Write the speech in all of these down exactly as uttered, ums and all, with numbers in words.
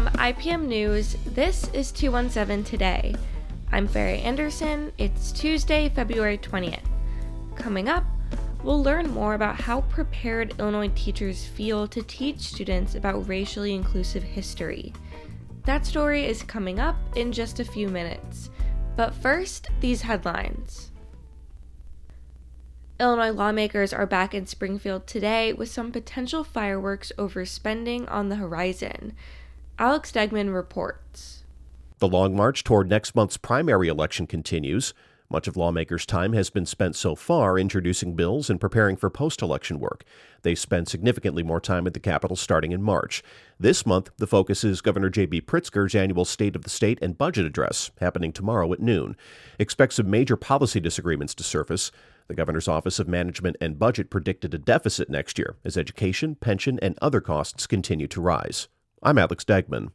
From I P M News, this is two one seven Today. I'm Farrah Anderson. It's Tuesday, February twentieth. Coming up, we'll learn more about how prepared Illinois teachers feel to teach students about racially inclusive history. That story is coming up in just a few minutes. But first, these headlines. Illinois lawmakers are back in Springfield today with some potential fireworks overspending on the horizon. Alex Degman reports. The long march toward next month's primary election continues. Much of lawmakers' time has been spent so far introducing bills and preparing for post-election work. They spend significantly more time at the Capitol starting in March. This month, the focus is Governor J B Pritzker's annual State of the State and Budget Address, happening tomorrow at noon. Expect some major policy disagreements to surface. The governor's Office of Management and Budget predicted a deficit next year as education, pension, and other costs continue to rise. I'm Alex Degman.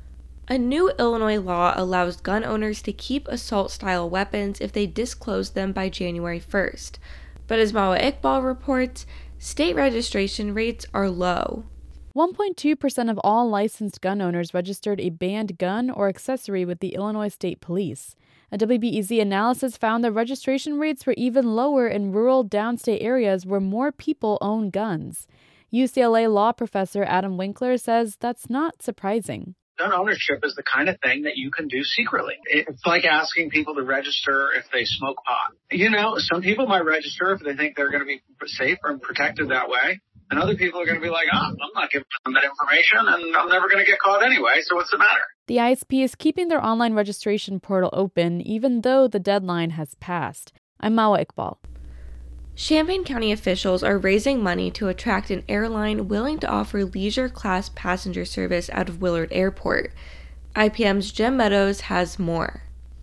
A new Illinois law allows gun owners to keep assault-style weapons if they disclose them by January first. But as Mawa Iqbal reports, state registration rates are low. one point two percent of all licensed gun owners registered a banned gun or accessory with the Illinois State Police. A W B E Z analysis found that registration rates were even lower in rural downstate areas where more people own guns. U C L A law professor Adam Winkler says that's not surprising. Gun ownership is the kind of thing that you can do secretly. It's like asking people to register if they smoke pot. You know, some people might register if they think they're going to be safe and protected that way. And other people are going to be like, oh, I'm not giving them that information and I'm never going to get caught anyway, so what's the matter? The I S P is keeping their online registration portal open even though the deadline has passed. I'm Mawa Iqbal. Champaign County officials are raising money to attract an airline willing to offer leisure-class passenger service out of Willard Airport. I P M's Jim Meadows has more.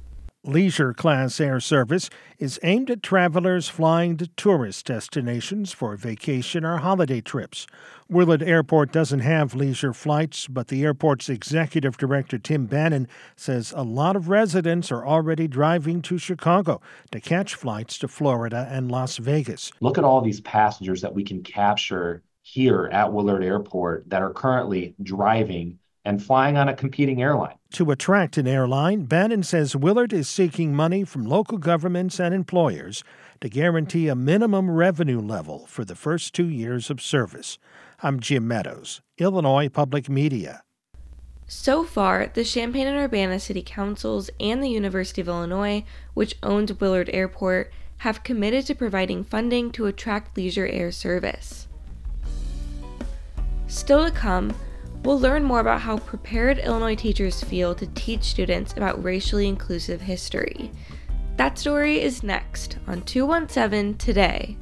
Leisure class air service is aimed at travelers flying to tourist destinations for vacation or holiday trips. Willard Airport doesn't have leisure flights, but the airport's executive director Tim Bannon says a lot of residents are already driving to Chicago to catch flights to Florida and Las Vegas. Look at all these passengers that we can capture here at Willard Airport that are currently driving and flying on a competing airline. To attract an airline, Bannon says Willard is seeking money from local governments and employers to guarantee a minimum revenue level for the first two years of service. I'm Jim Meadows, Illinois Public Media. So far, the Champaign and Urbana City Councils and the University of Illinois, which owns Willard Airport, have committed to providing funding to attract leisure air service. Still to come, we'll learn more about how prepared Illinois teachers feel to teach students about racially inclusive history. That story is next on two one seven Today.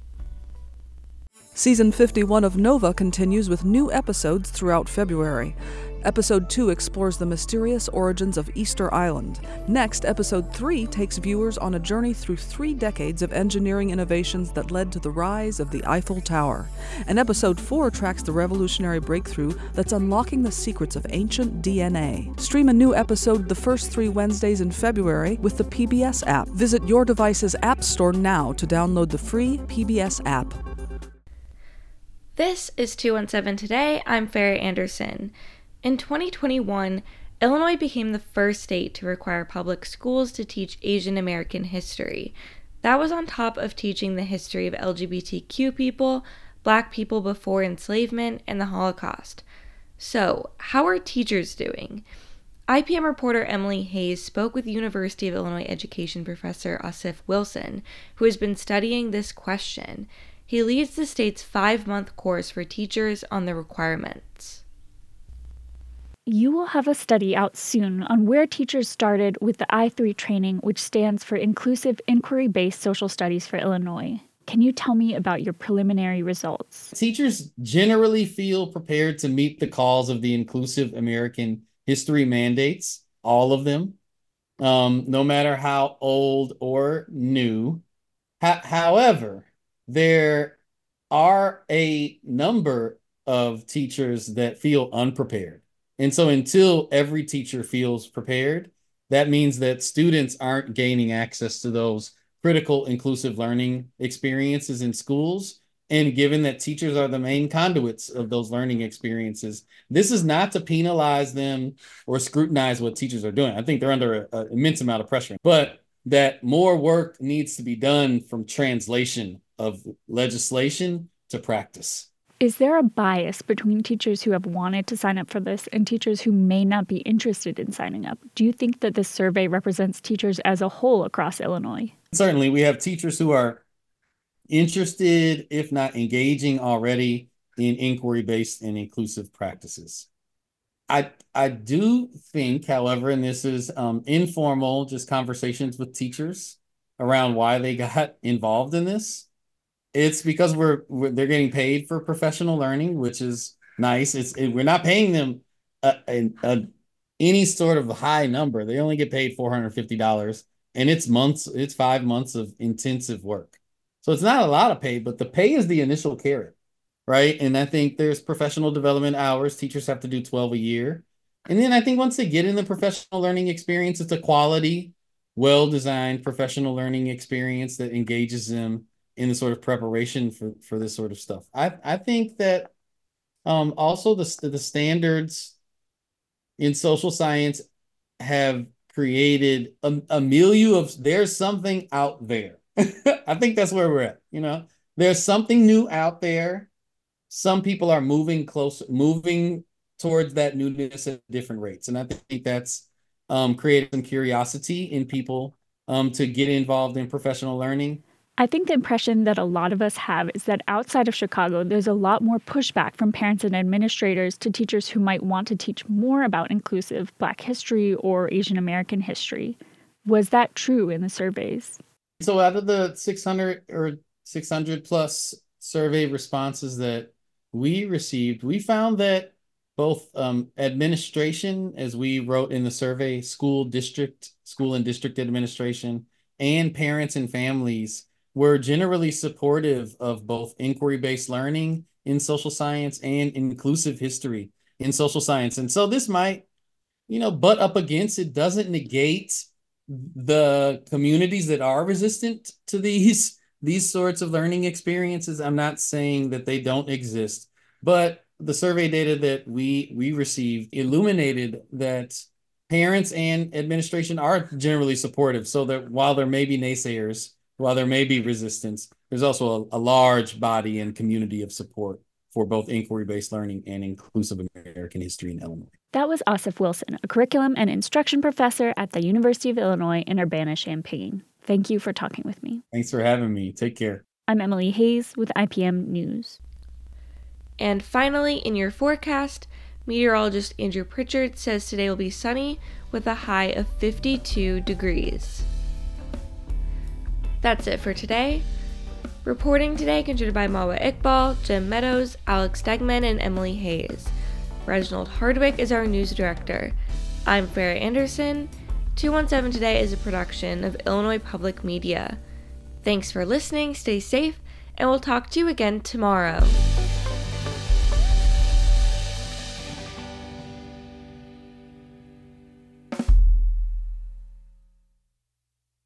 Season fifty-one of Nova continues with new episodes throughout February. Episode two explores the mysterious origins of Easter Island. Next, Episode three takes viewers on a journey through three decades of engineering innovations that led to the rise of the Eiffel Tower. And Episode four tracks the revolutionary breakthrough that's unlocking the secrets of ancient D N A. Stream a new episode the first three Wednesdays in February with the P B S app. Visit your device's app store now to download the free P B S app. This is two one seven Today. I'm Farrah Anderson. In twenty twenty-one, Illinois became the first state to require public schools to teach Asian American history. That was on top of teaching the history of L G B T Q people, Black people before enslavement, and the Holocaust. So, how are teachers doing? I P M reporter Emily Hayes spoke with University of Illinois education professor Asif Wilson, who has been studying this question. He leads the state's five-month course for teachers on the requirements. You will have a study out soon on where teachers started with the I three training, which stands for Inclusive Inquiry-Based Social Studies for Illinois. Can you tell me about your preliminary results? Teachers generally feel prepared to meet the calls of the Inclusive American History mandates, all of them, um, no matter how old or new. H- however, there are a number of teachers that feel unprepared. And so until every teacher feels prepared, that means that students aren't gaining access to those critical inclusive learning experiences in schools And given that teachers are the main conduits of those learning experiences, this is not to penalize them or scrutinize what teachers are doing. I think they're under an immense amount of pressure, but that more work needs to be done from translation of legislation to practice. Is there a bias between teachers who have wanted to sign up for this and teachers who may not be interested in signing up? Do you think that this survey represents teachers as a whole across Illinois? Certainly, we have teachers who are interested, if not engaging already, in inquiry-based and inclusive practices. I I do think, however, and this is um, informal, just conversations with teachers around why they got involved in this. It's because we're, we're they're getting paid for professional learning, which is nice. It's it, we're not paying them a, a, a, any sort of high number. They only get paid four hundred fifty dollars, and it's months. It's five months of intensive work. So it's not a lot of pay, but the pay is the initial carrot, right? And I think there's professional development hours. Teachers have to do twelve a year. And then I think once they get in the professional learning experience, it's a quality, well-designed professional learning experience that engages them in the sort of preparation for, for this sort of stuff. I, I think that um, also the, the standards in social science have created a, a milieu of there's something out there. I think that's where we're at. You know, there's something new out there. Some people are moving close, moving towards that newness at different rates. And I think that's um, created some curiosity in people um, to get involved in professional learning. I think the impression that a lot of us have is that outside of Chicago, there's a lot more pushback from parents and administrators to teachers who might want to teach more about inclusive Black history or Asian American history. Was that true in the surveys? So out of the six hundred or six hundred plus survey responses that we received, we found that both um, administration, as we wrote in the survey, school district, school and district administration, and parents and families were generally supportive of both inquiry-based learning in social science and inclusive history in social science. And so this might, you know, butt up against, it doesn't negate the communities that are resistant to these, these sorts of learning experiences. I'm not saying that they don't exist, but the survey data that we, we received illuminated that parents and administration are generally supportive. So that while there may be naysayers, while there may be resistance, there's also a, a large body and community of support for both inquiry-based learning and inclusive American history in Illinois. That was Asif Wilson, a curriculum and instruction professor at the University of Illinois in Urbana-Champaign. Thank you for talking with me. Thanks for having me. Take care. I'm Emily Hayes with I P M News. And finally, in your forecast, meteorologist Andrew Pritchard says today will be sunny with a high of fifty-two degrees. That's it for today. Reporting today contributed by Mawa Iqbal, Jim Meadows, Alex Stegman, and Emily Hayes. Reginald Hardwick is our news director. I'm Farrah Anderson. two one seven Today is a production of Illinois Public Media. Thanks for listening, stay safe, and we'll talk to you again tomorrow.